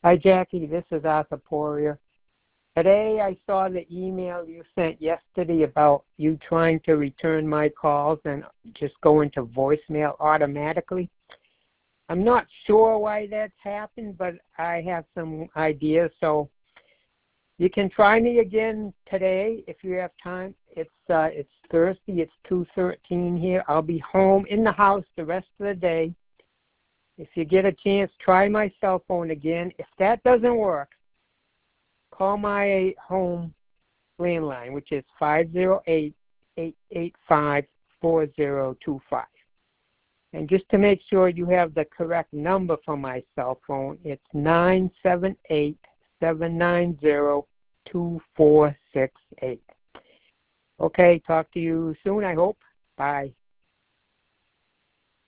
Hi, Jackie. This is Arthur Poirier. Today I saw the email you sent yesterday about you trying to return my calls and just go into voicemail automatically. I'm not sure why that's happened, but I have some ideas. So you can try me again today if you have time. It's Thursday. It's 2:13 here. I'll be home in the house the rest of the day. If you get a chance, try my cell phone again. If that doesn't work, call my home landline, which is 508-885-4025. And just to make sure you have the correct number for my cell phone, it's 978-790-2468. Okay, talk to you soon, I hope. Bye.